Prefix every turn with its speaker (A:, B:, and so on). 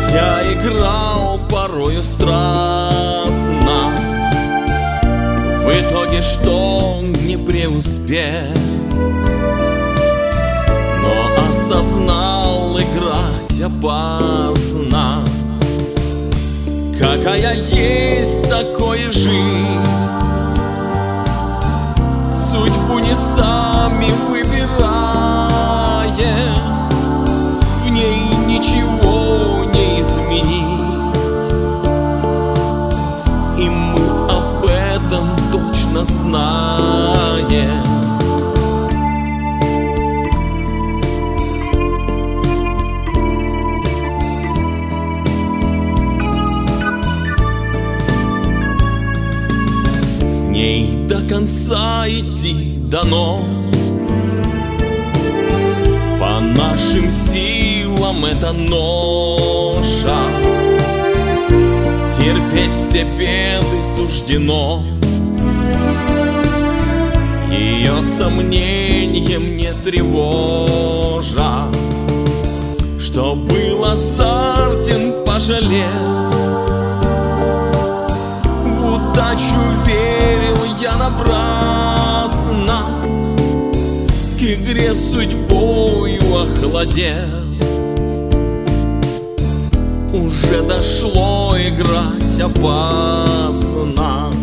A: Хотя играл порою страстно, в итоге что не преуспел, но осознал, играть опасно. Какая есть, такой и жить, судьбу не сами выбираем, в ней ничего не изменить, и мы об этом точно знаем. С ней до конца идти дано, по нашим силам это ноша, терпеть все беды суждено, ее сомнением не тревожа. Что был азартен, пожалел, в удачу верил я напрасно, к игре судьбою охладел. Уже дошло, играть опасно.